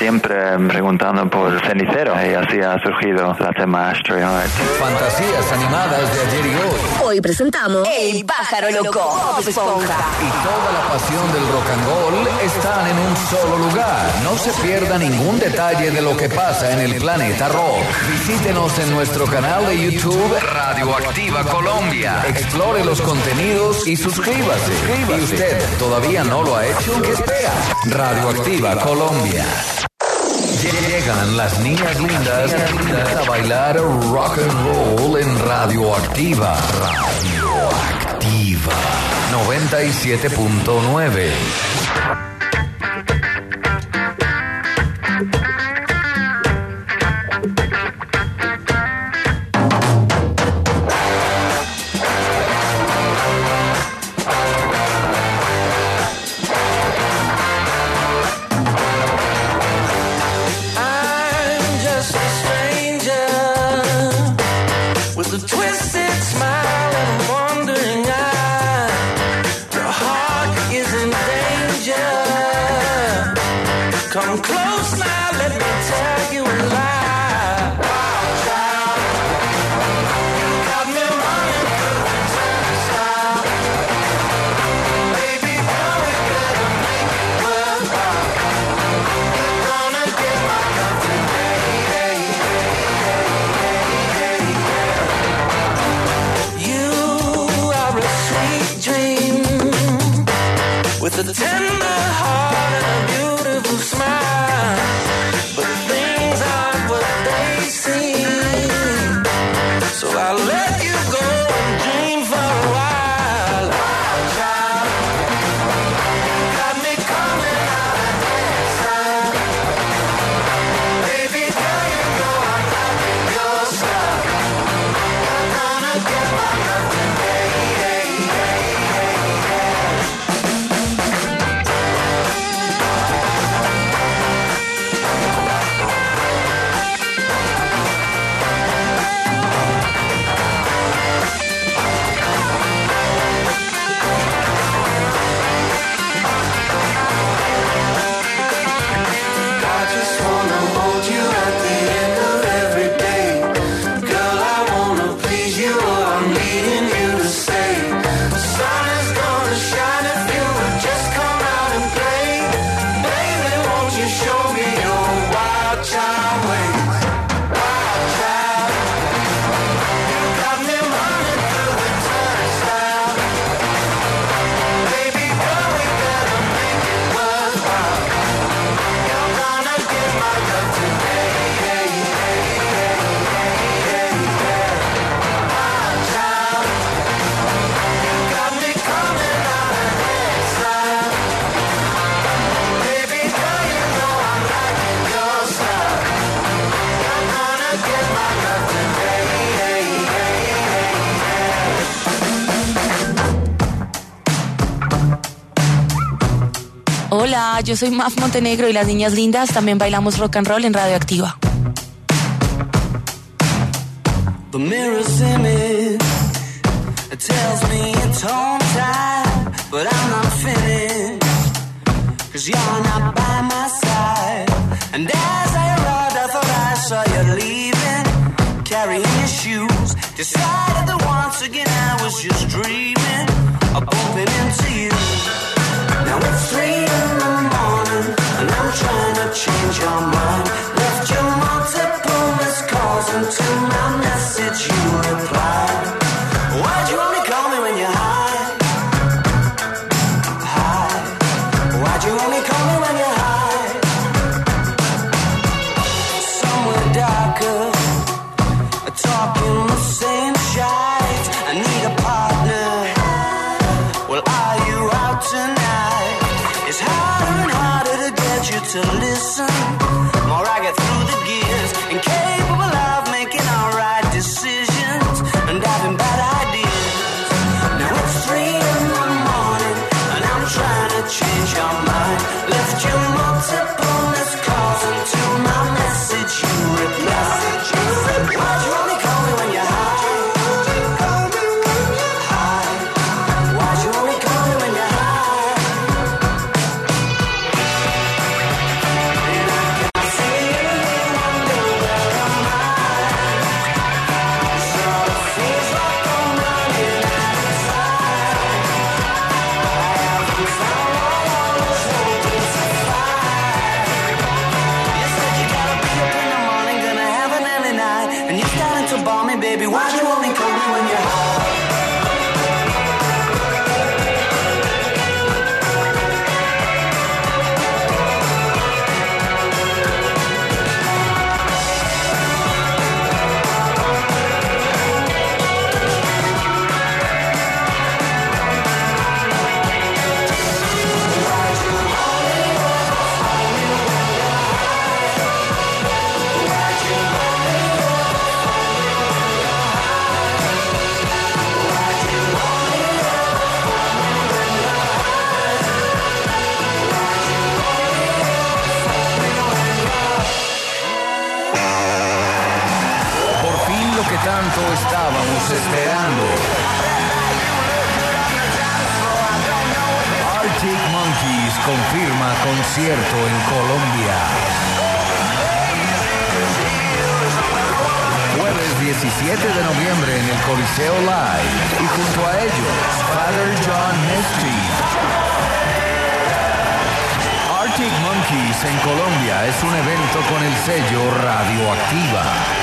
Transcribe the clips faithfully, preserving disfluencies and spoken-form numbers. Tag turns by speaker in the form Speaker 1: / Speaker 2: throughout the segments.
Speaker 1: siempre preguntando por el cenicero y así ha surgido la tema Ashtray Heart.
Speaker 2: Fantasías animadas de ayer y hoy.
Speaker 3: Hoy presentamos El Pájaro Loco, Bob Esponja.
Speaker 2: Y toda la pasión del rock and roll están en un solo lugar. No se pierda ningún detalle de lo que pasa en el planeta rock. Visítenos en nuestro canal de YouTube Radioactiva Colombia. Explore los contenidos y suscríbase. ¿Y usted todavía no lo ha hecho? ¿Qué espera? Radioactiva Colombia. Llegan las niñas lindas a bailar rock and roll en Radioactiva. Radioactiva noventa y siete punto nueve.
Speaker 4: Come close now, let me tell you a lie. Wild child, you got me running through the turnstile. Baby girl, we better make it worthwhile. You're gonna get my love today. You are a sweet dream with a tender heart and a beautiful smile, but things aren't what they seem. So I'll let you go and dream for a while. Wild child, you got me coming out of style. Baby girl, you know I'm liking your style. You're gonna get my love today.
Speaker 5: Hola, yo soy Maf Montenegro y las niñas lindas también bailamos rock and roll en Radioactiva.
Speaker 4: The mirror's image, it tells me it's home time, but I'm not finished, cause you're not by my side. And as I arrived, I thought I saw you leaving, carrying your shoes. Decided that once again I was just dreaming of bumping into you. Now it's three in the morning, and I'm trying to change your mind. Left you multiple missed calls, and to my message you replied. Why'd you only call me when you're high? High. Why'd you only call me when you're high? Somewhere darker, talking the same shite. I need a partner. Well, are you out tonight? It's harder and harder to get you to listen. More I get through the gears, incapable of making all right decisions and having bad ideas. Now it's three in the morning, and I'm trying to change your mind. Left you multiple missed calls, and to my message you replied. Why'd you only call me when you're high? High. Why'd you only call me when you're high? And I get
Speaker 2: tanto estábamos esperando. Arctic Monkeys confirma concierto en Colombia. Jueves diecisiete de noviembre en el Coliseo Live y junto a ellos, Father John Misty. Arctic Monkeys en Colombia es un evento con el sello Radioactiva.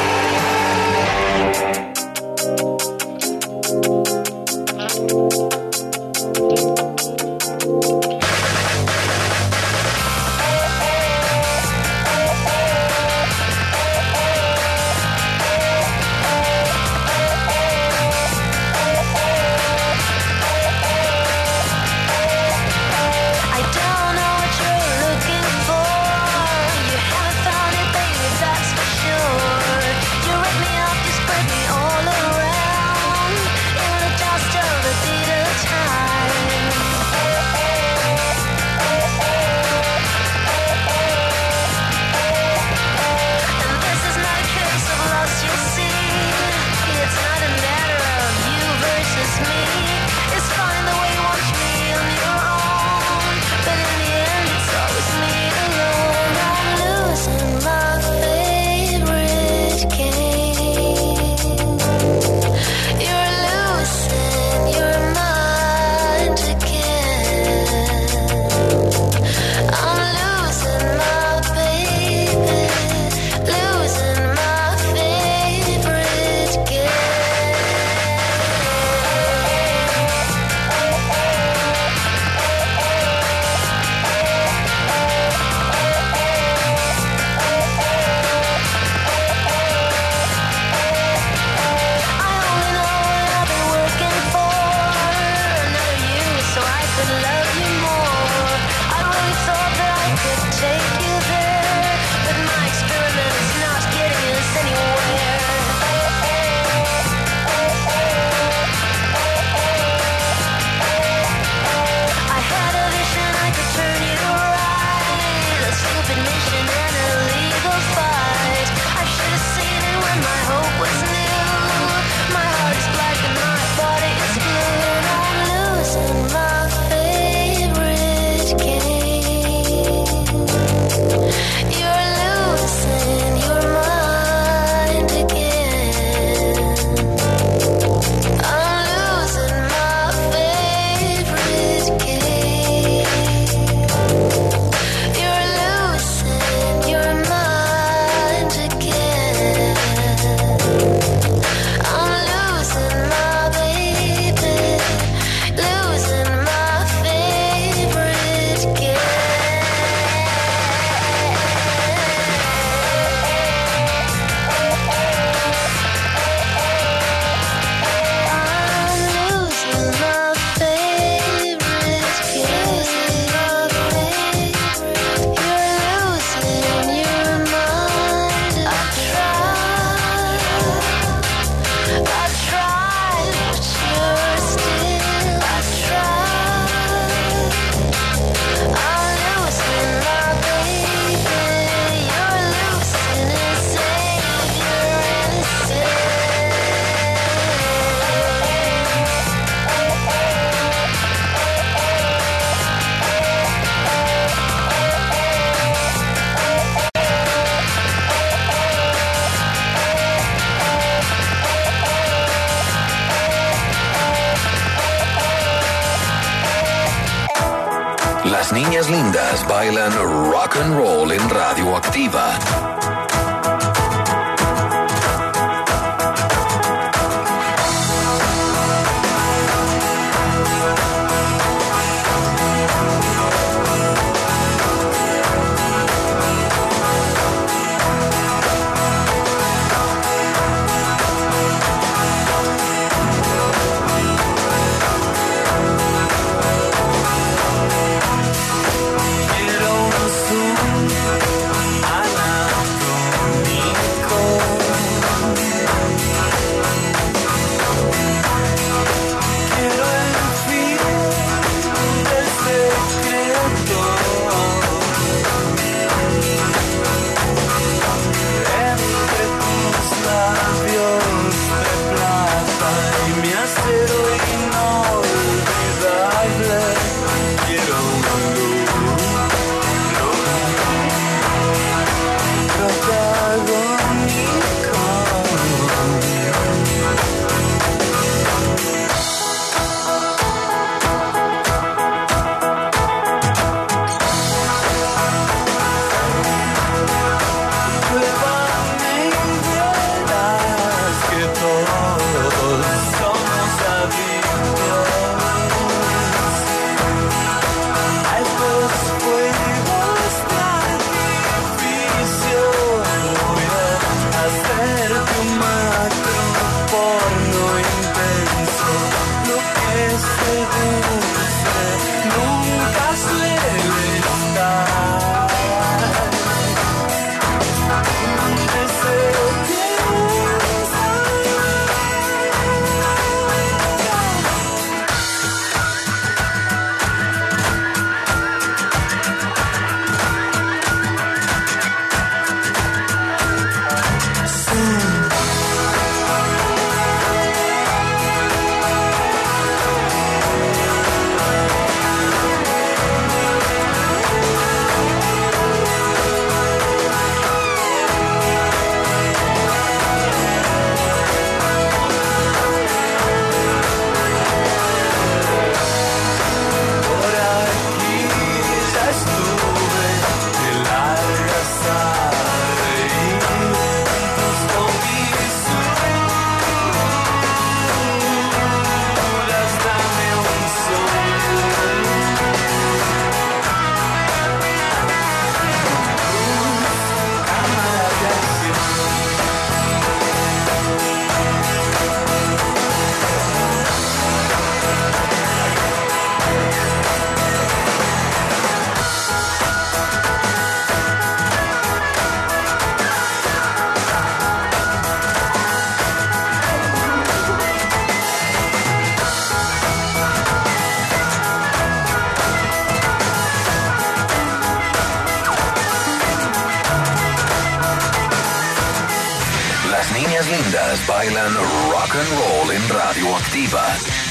Speaker 2: Las niñas lindas bailan rock and roll en Radioactiva.
Speaker 4: I know
Speaker 2: niñas lindas bailan rock and roll en Radioactiva.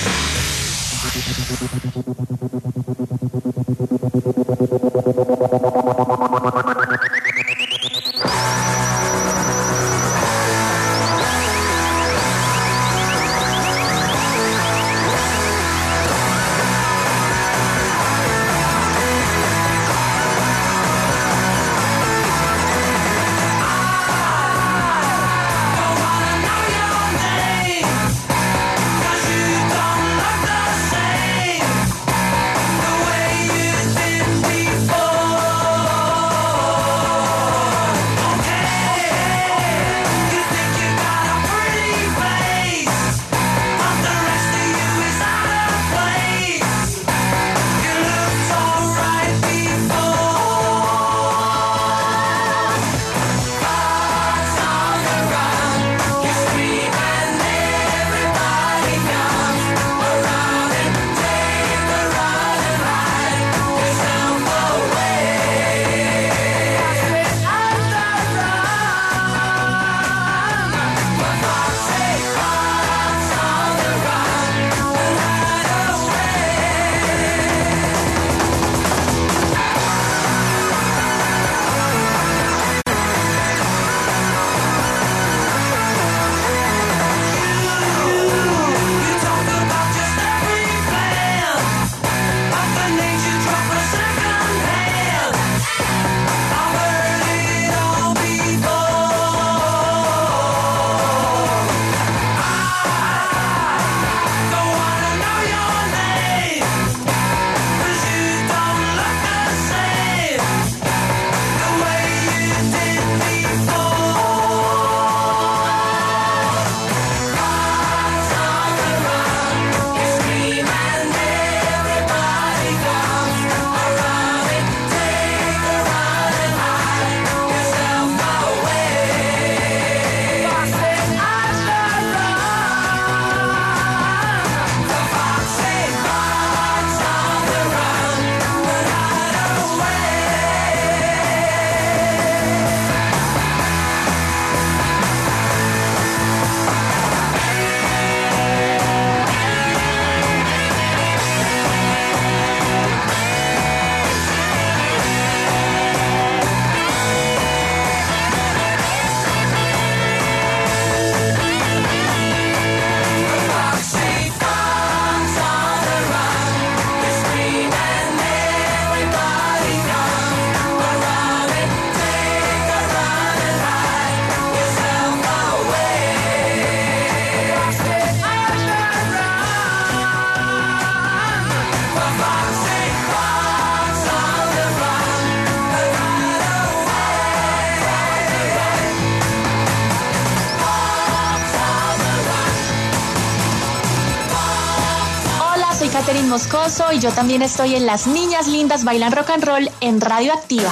Speaker 6: Catherine Moscoso y yo también estoy en Las Niñas Lindas Bailan Rock and Roll en Radioactiva.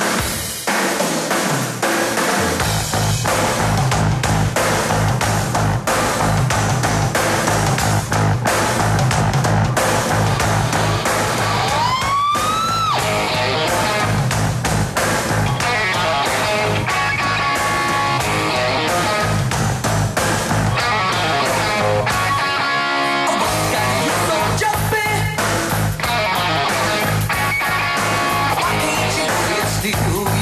Speaker 4: You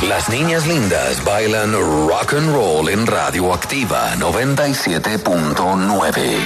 Speaker 2: Las niñas lindas bailan rock and roll en Radioactiva noventa y siete punto nueve.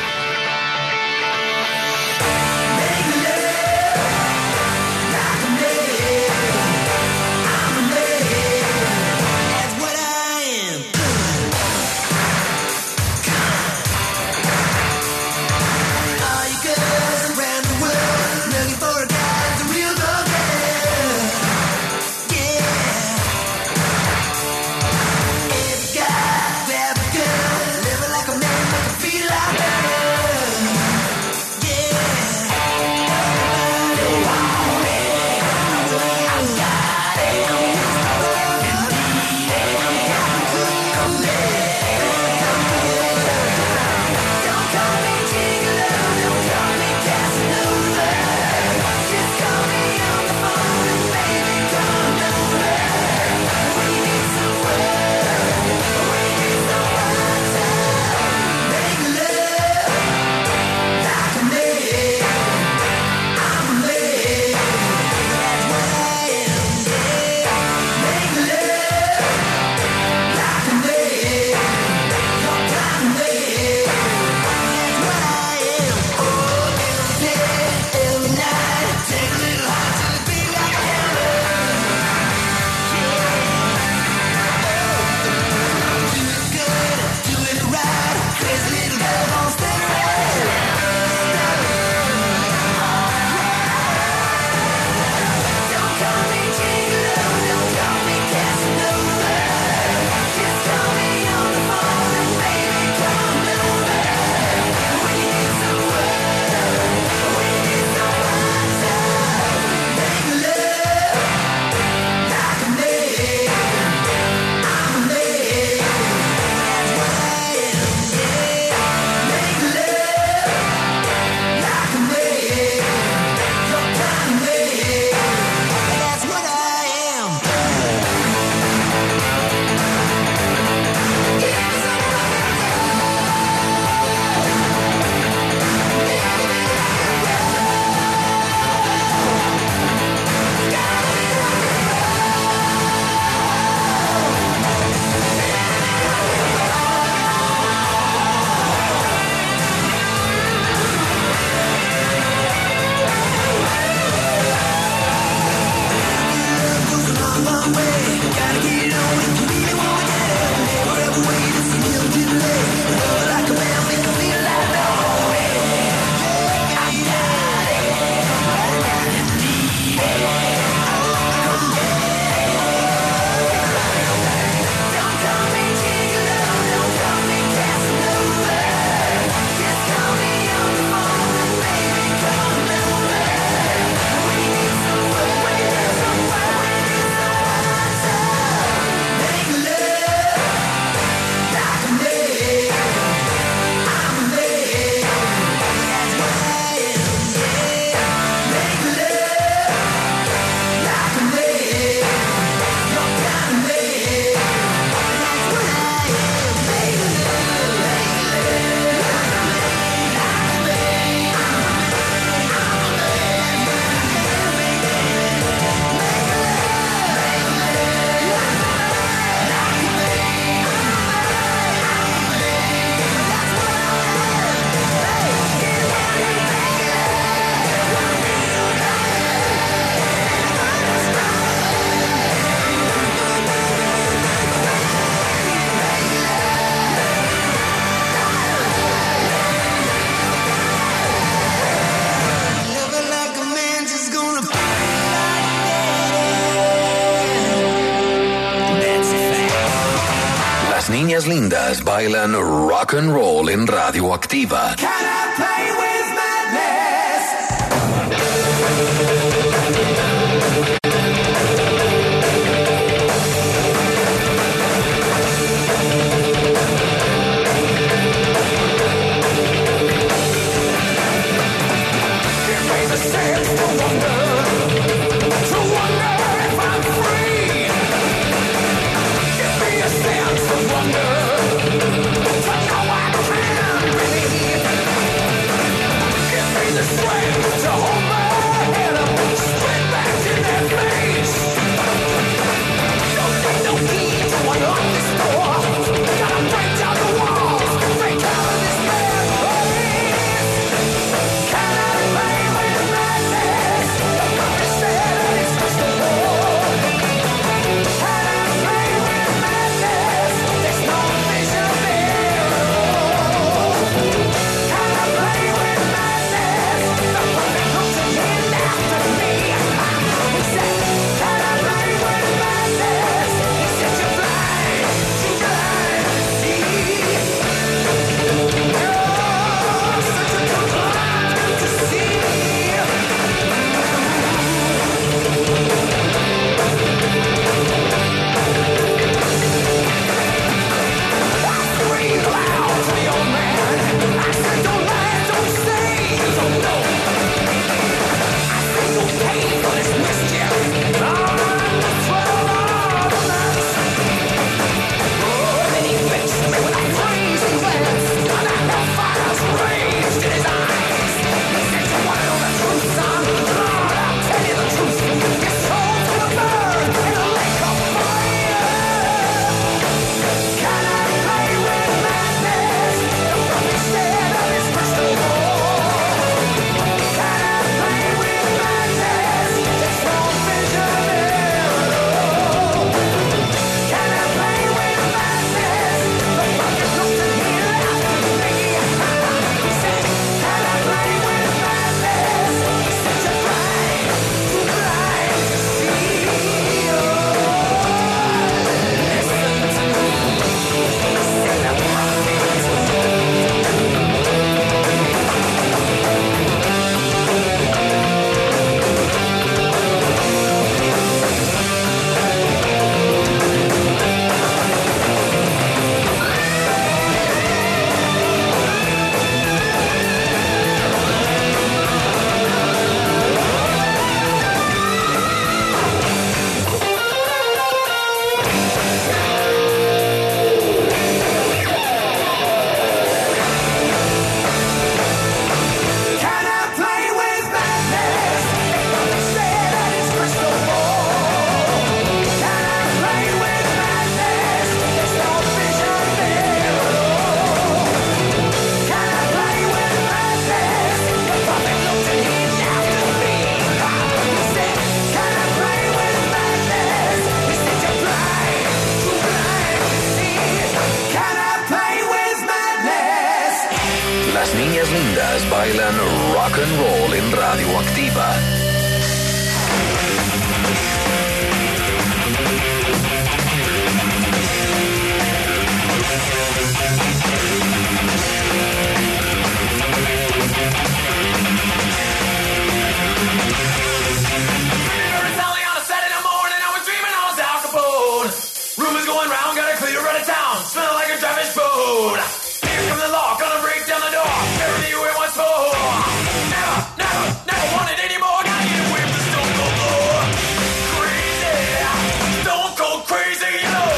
Speaker 2: Niñas lindas bailan rock and roll en Radioactiva.
Speaker 4: Can I play with madness? Give me the sense to wonder, to wonder if I'm free. Give me a sense of wonder, to know I can believe.
Speaker 2: bailan rock and roll en Radioactiva.
Speaker 7: Rumors going round, gotta clear out of town. Smell like a driver's food. Here comes the law, gonna break down the door. Bury you in what's for. Never, never, never want it anymore. Gotta get away from the stone cold law. Crazy, stone cold crazy, you know.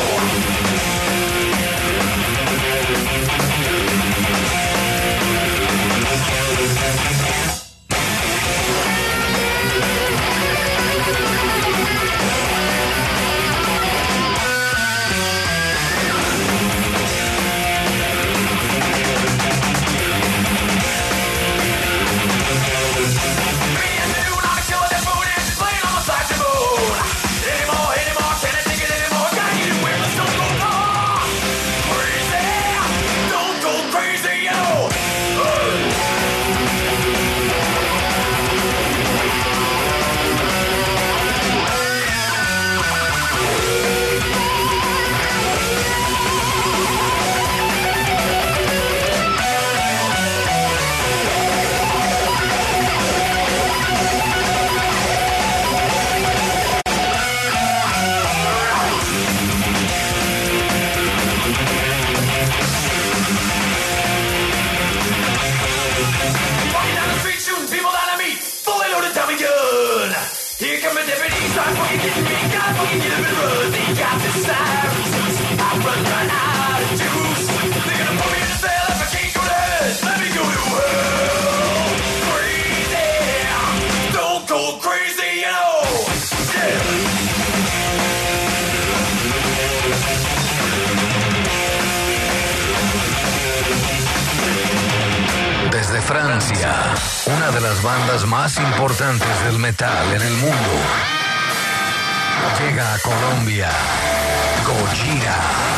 Speaker 2: Desde Francia, una de las bandas más importantes del metal en el mundo, llega a Colombia, Gojira,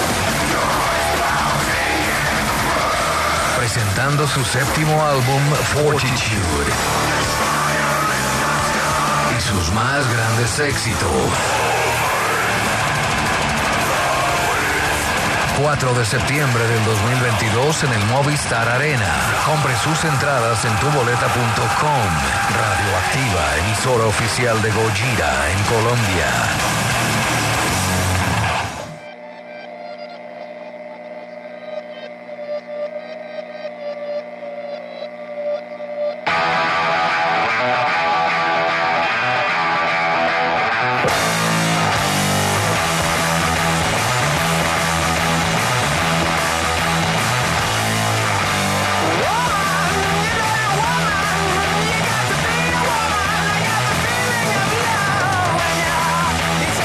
Speaker 2: presentando su séptimo álbum Fortitude y sus más grandes éxitos. cuatro de septiembre del dos mil veintidós en el Movistar Arena. Compre sus entradas en tuboleta punto com. Radioactiva, emisora oficial de Gojira en Colombia.
Speaker 7: It's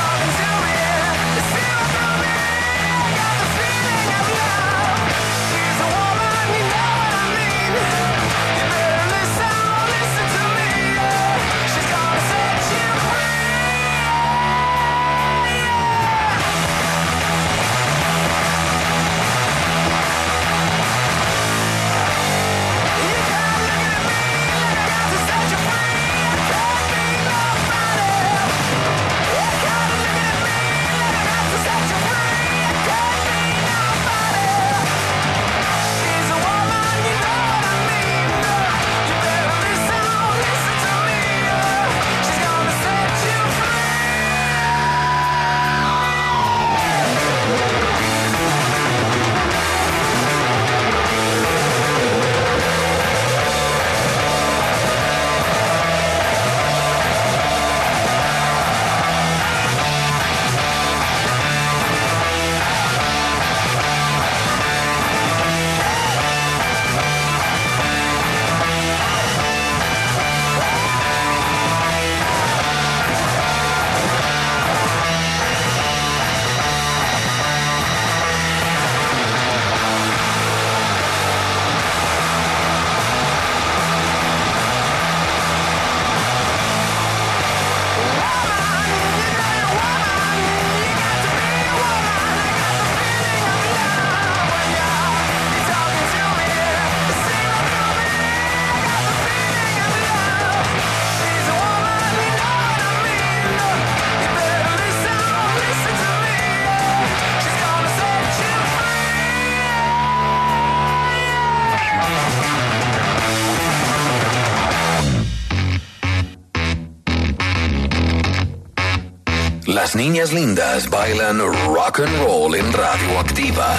Speaker 2: Las niñas lindas bailan rock and roll en Radioactiva.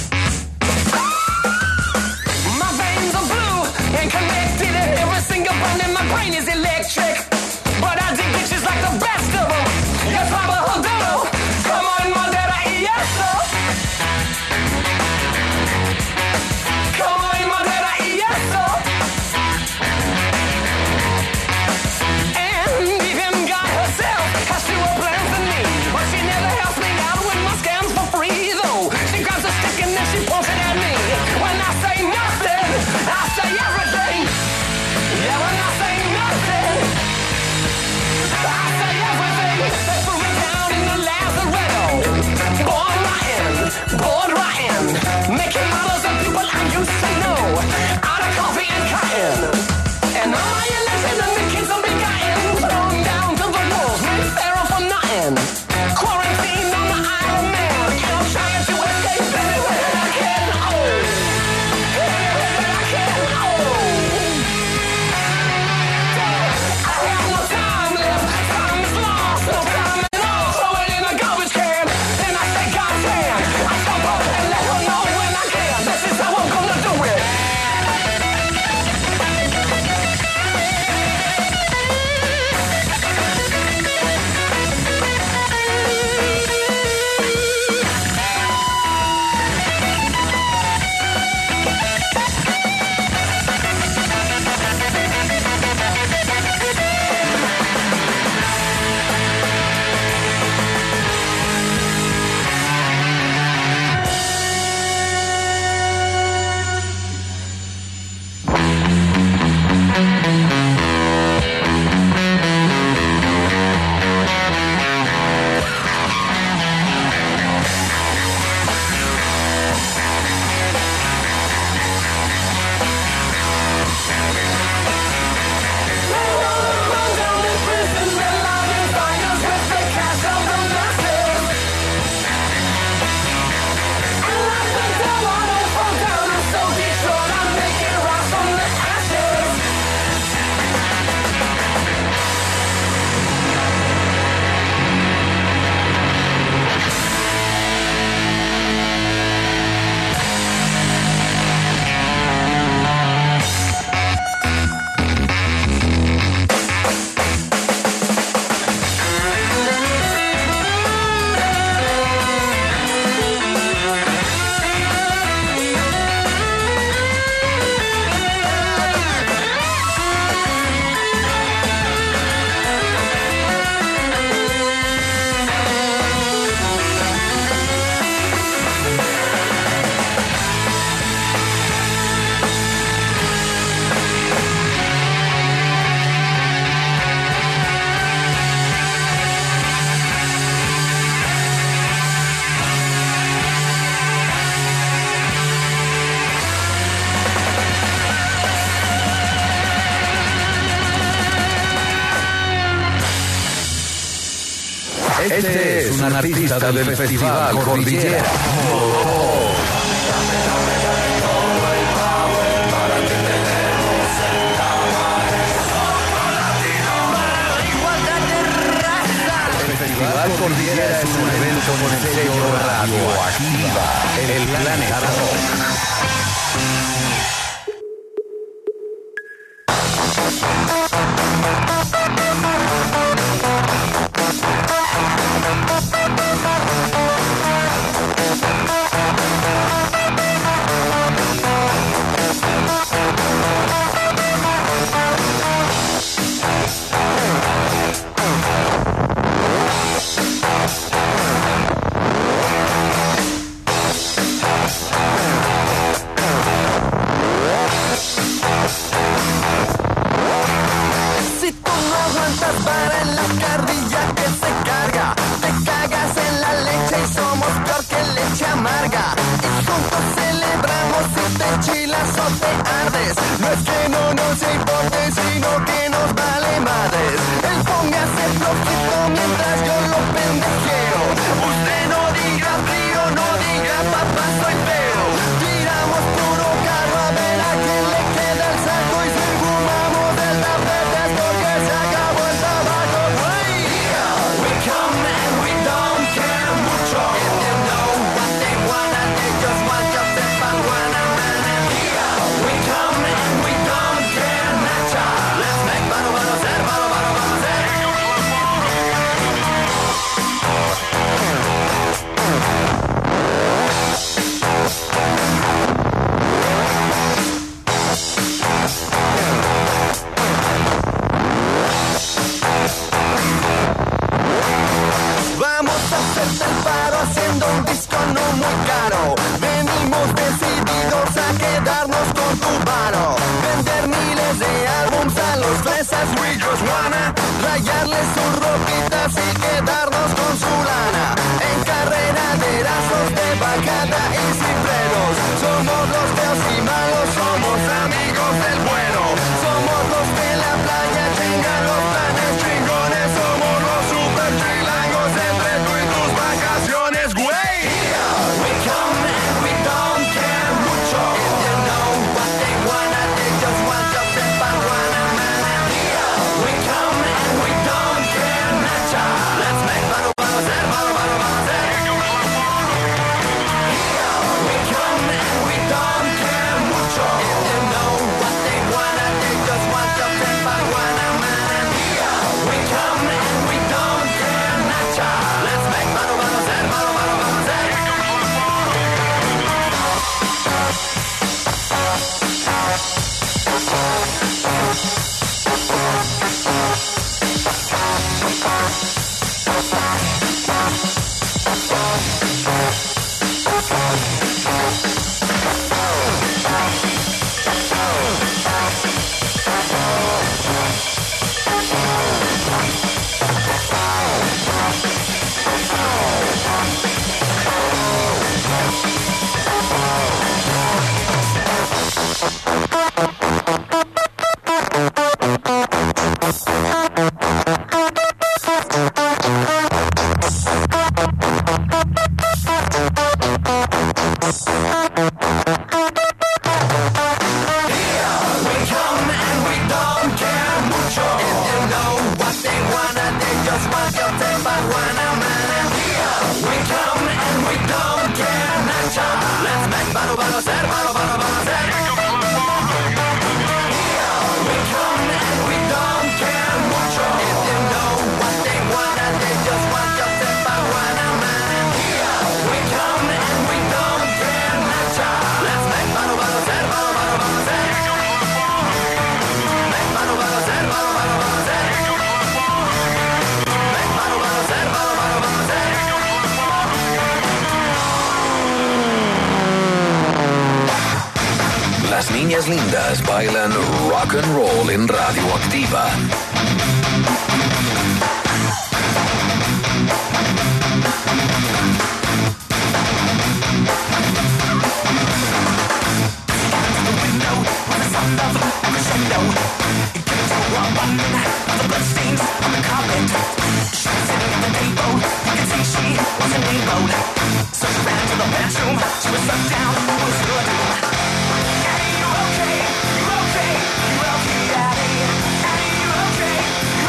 Speaker 8: My veins are blue and connected, and every single bone in my brain is electric. But I dig bitches like the best of them. Yes, Papa Hondo. Come on, Madera, yes, sir. Come on, Madera, yes, sir. And even God herself has fewer plans than me, but she never helps me out with my scams for free, though. She grabs a stick and then she points it at me. When I say nothing, I say everything. Yeah, when I say nothing, I say everything. They threw me down in the lazaretto. Born rotten, born rotten, making models of people I used to know, out of coffee and cotton. And all my illegitimate kids will be gotten, thrown down to the wolves, made feral for nothing. Quarantined on the Isle of Man, and I'm trying to escape everywhere that I can. Oh, everywhere that I can. Oh, I have no time left. Time is lost. No time at all. Throw it in a garbage can. Then I say, God damn. I jump up and let her know when I can. This is how I'm gonna do it. Run down in prison, they're lying fires with the cash of the masses. And like the devil, I don't fall down. I'm so destroyed, I'm making rocks from the ashes.
Speaker 2: Este es un artista del Festival Cordillera. El Festival Cordillera es un evento con el sello Radioactiva, el planeta rock.
Speaker 8: Si tú no
Speaker 9: buscando un disco no muy caro. Venimos decididos a quedarnos con tu varo. Vender miles de álbums a los fresas, we just wanna rayarles sus ropitas y quedarnos con su lana. En carrera de erazos, de bajada y cifreros. Somos los feos y malos, somos amigos del bueno. Somos los que en la playa chingan los planes chingones. Somos los super chilangos entre tú y tus vacaciones, güey. We come and we don't care mucho. If you know what they wanna, they just want to flip and wanna man. We come and we don't care nacha. Let's make baro baro ser, baro baro baro ser. We come and we don't care mucho. If you know what they wanna, they just want to flip and wanna man. We come and we don't care nacha. Let's make baro baro ser, baro baro baro ser.
Speaker 2: Las niñas lindas bailan rock and roll en Radioactiva.
Speaker 8: Okay, you're okay, you're okay, Daddy. Hey, you're okay,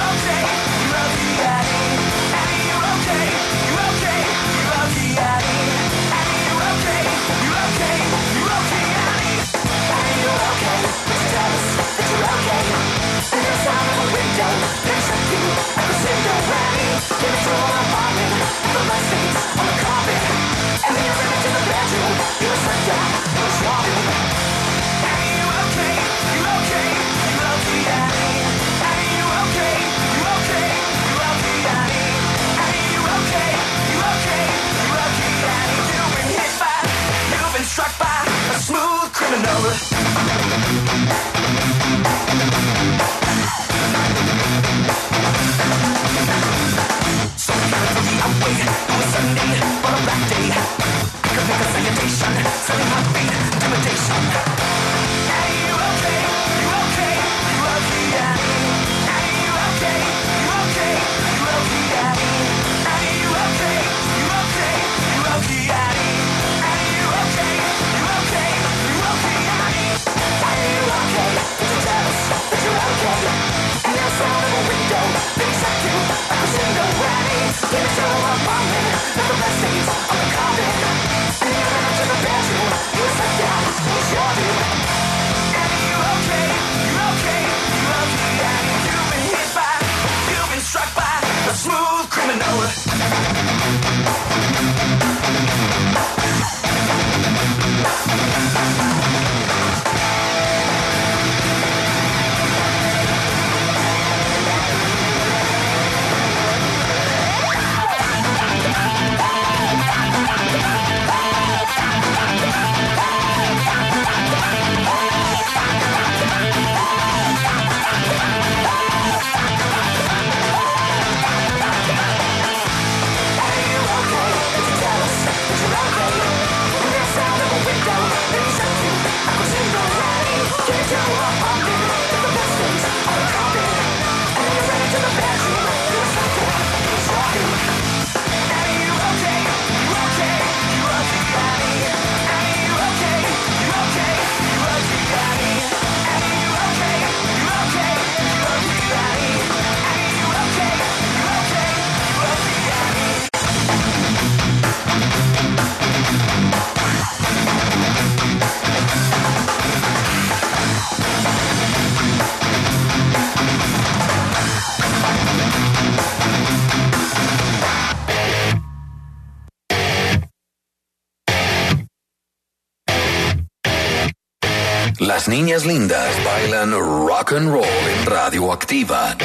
Speaker 2: Las niñas lindas bailan rock and roll en Radioactiva.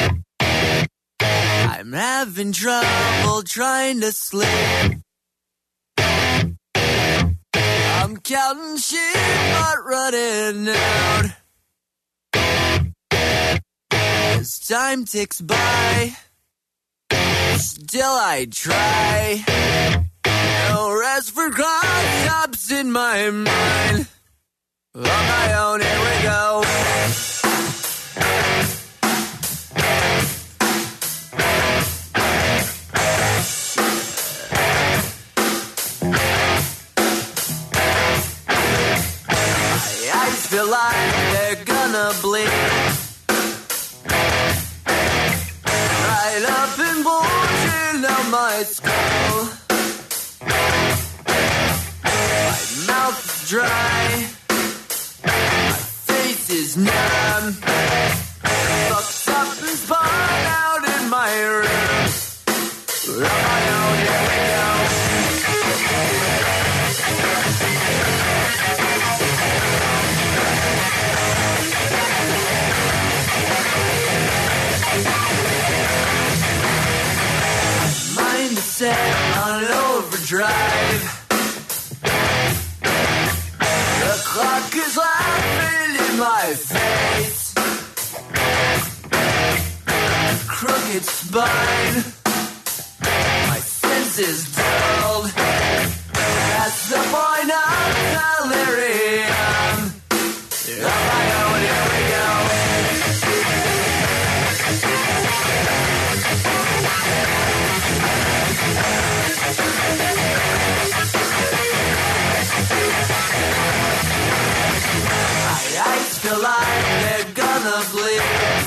Speaker 4: I'm having trouble trying to sleep. I'm counting sheep but running out. As time ticks by, still I try. No rest for cross-ups in my mind. On my own, here we go. My eyes feel like they're gonna bleed. Right up and bulging out my skull. My mouth is dry. Is numb, fucked up and spun out in my room. On my own, here we go. Mind is set on overdrive. The clock is laughing in my face. Crooked spine. My senses dulled. That's the point of delirium. On my own, here we go. My eyes feel like they're gonna bleed.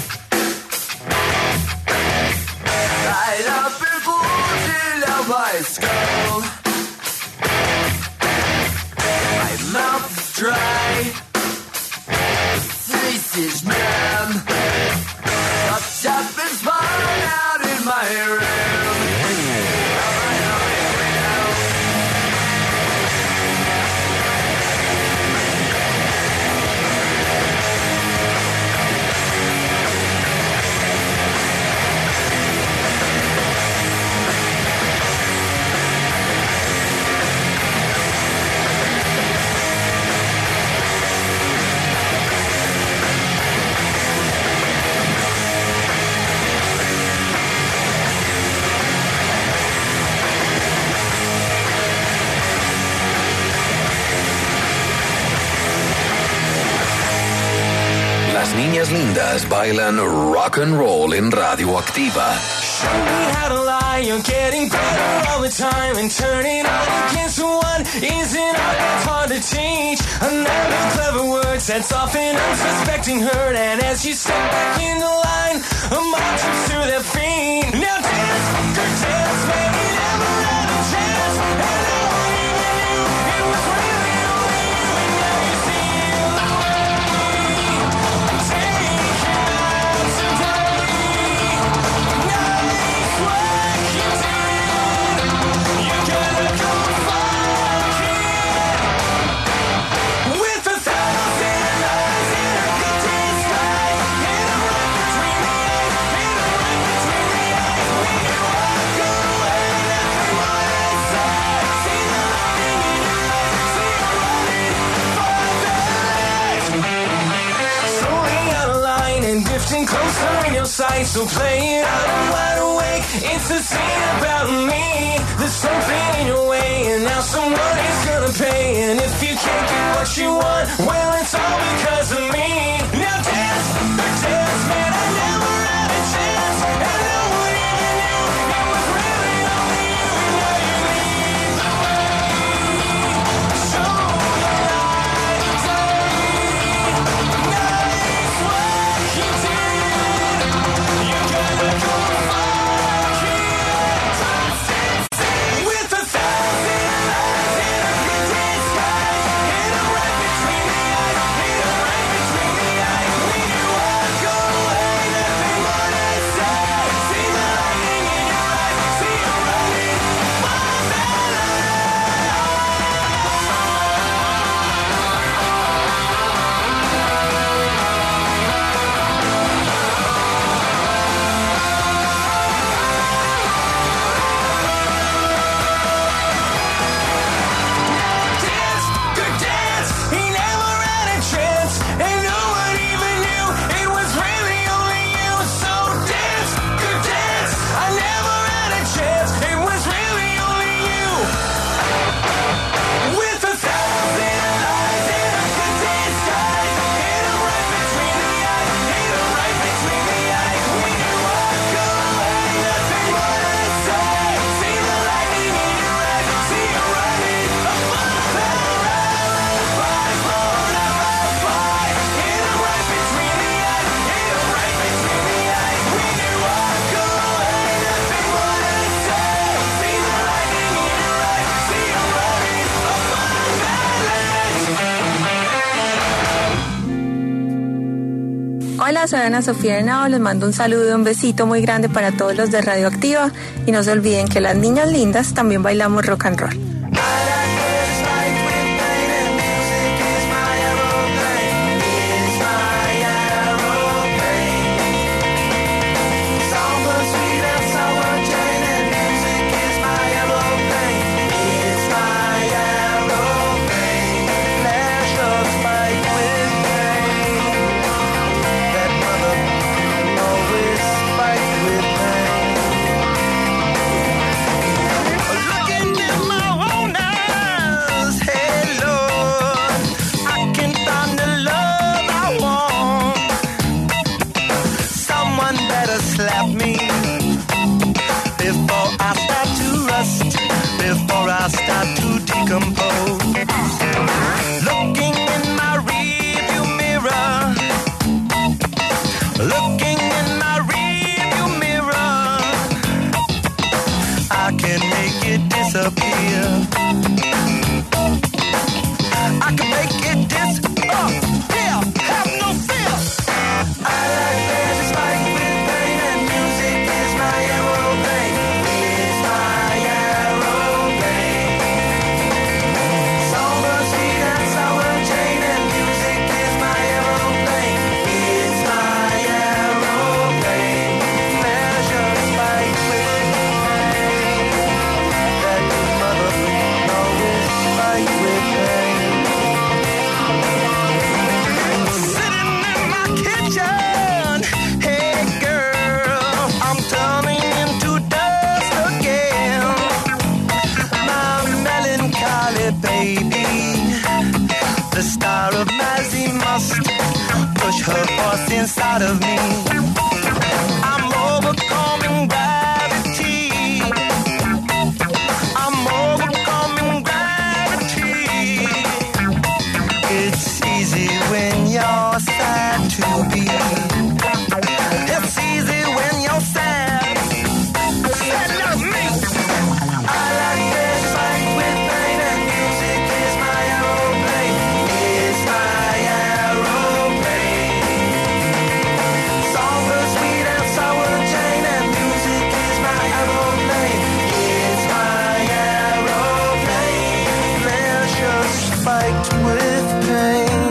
Speaker 4: Right up and bulging out my skull. My mouth is dry. Face is numb. Fucked up and spun out in my room.
Speaker 2: Las niñas lindas bailan rock and roll en Radioactiva.
Speaker 8: Show me how to lie, you're getting better all the time. And turning on against one isn't all that's hard to teach. Another clever word sets off an unsuspecting hurt. And as you step back in the line, a mob trips to their feet. Now dance, good dance, man, you never had a chance. And no one even knew it was really only you. And now you see the way. Take it out today. Nice work you did. You gotta go fuck it. With a thousand eyes in a good day sky. In a rock between the eyes. In a rock between the eyes. We can walk away and everyone inside. See the light in your eyes. See you running for the light. Slowly out of line and drifting closer in your sight. So play it out, I'm wide awake. It's the scene about me. There's something in your way, and now someone is gonna pay. And if you can't get what you want, well, it's all because of me. Now dance, dance, man, I never had a chance. And no one even knew it was really only you. And now you lead the way. Show the light today. Nice work you did. You gotta go fuck it. With a thousand eyes in a good day sky. In a rock between the
Speaker 10: Hola, soy Ana Sofía Henao, les mando un saludo, un besito muy grande para todos los de Radioactiva y no se olviden que las niñas lindas también bailamos rock and roll.
Speaker 9: Before I start to decompose, looking in my rearview mirror, looking in my rearview mirror, I can make it disappear. I can make it disappear. Have no fear. I like there's a spike with pain and music is my aeroplane. It's my aeroplane. Somber sweet and sour chain and music is my aeroplane. It's my aeroplane. Measure spike with pain. That your mother always spike with pain. Sitting in my kitchen, hey girl, I'm turning into dust again. My melancholy baby, the star of Mazzy must push her force inside of me. I'm overcoming gravity. I'm overcoming gravity. It's easy when you're sad to be. It's easy when you're sad. Sad like me. I like this fight with pain and music is my aeroplane. It's my aeroplane. Somber sweet and sour chain and music is my aeroplane. It's my aeroplane. Pleasure spiked with pain.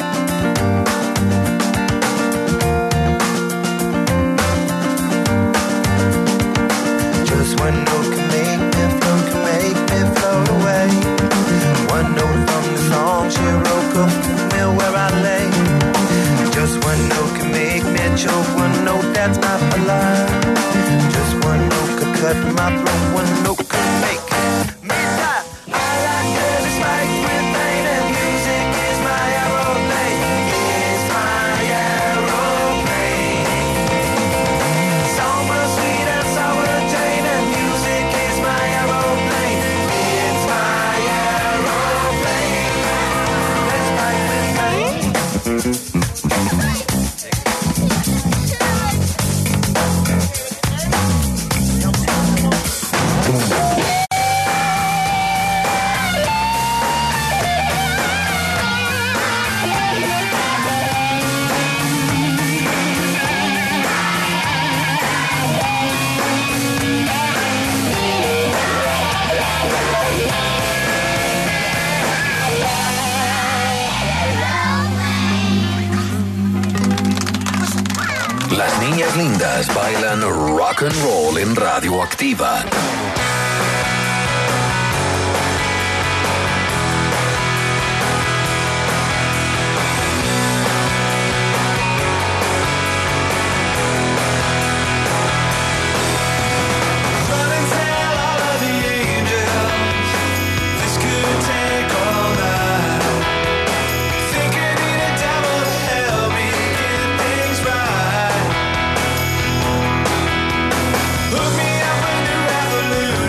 Speaker 9: Just one note can make me float, can make me float away. One note from the song she wrote up me where I lay. Just one note can make me choke, one note that's not a lie. Just one note could cut my throat, one note could make me die. I like the spike with pain and music is my aeroplane. It's my aeroplane. Somber sweet and sour chain and music is my aeroplane. It's my aeroplane. Let's fight with pain.
Speaker 2: Las niñas lindas bailan rock and roll en Radioactiva.
Speaker 7: Hook me up a new revolution.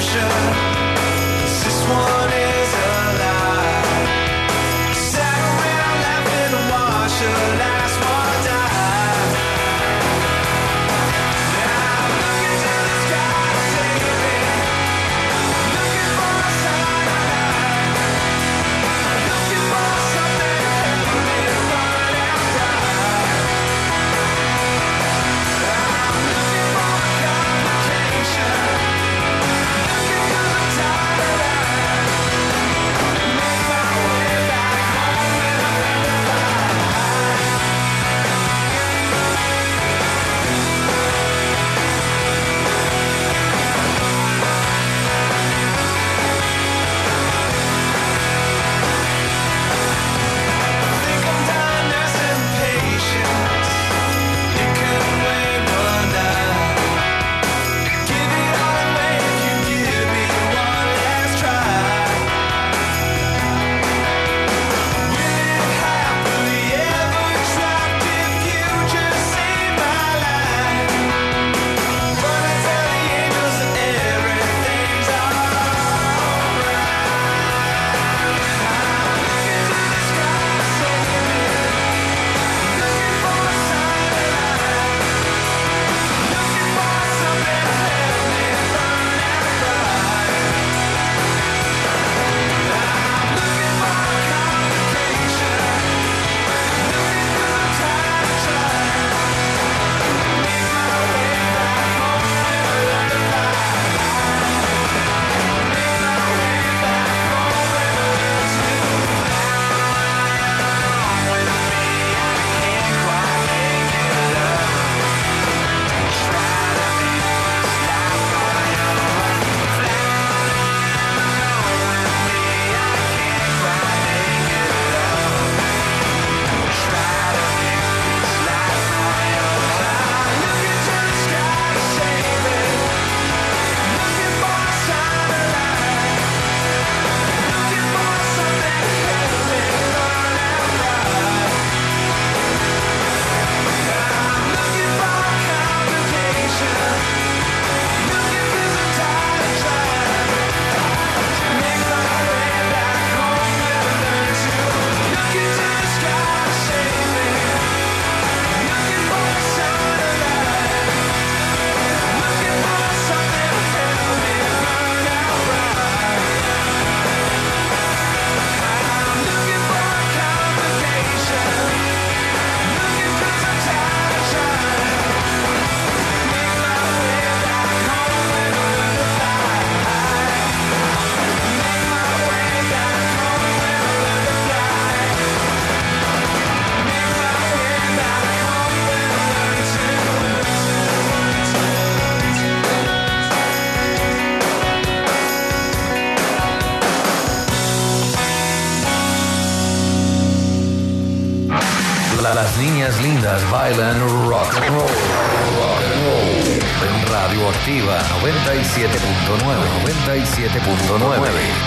Speaker 2: niñas lindas bailan rock and roll. Rock and roll. En Radioactiva noventa y siete punto nueve. noventa y siete punto nueve.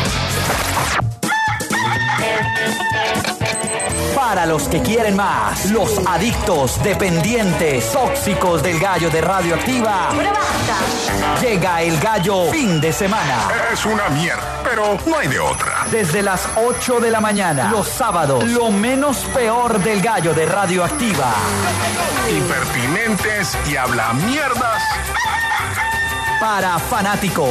Speaker 11: Para los que quieren más, los adictos, dependientes, tóxicos del gallo de Radioactiva. Llega el gallo fin de semana.
Speaker 12: Es una mierda, pero no hay de otra.
Speaker 11: Desde las ocho de la mañana, los sábados, lo menos peor del gallo de Radioactiva.
Speaker 12: Impertinentes y habla mierdas.
Speaker 11: Para fanáticos.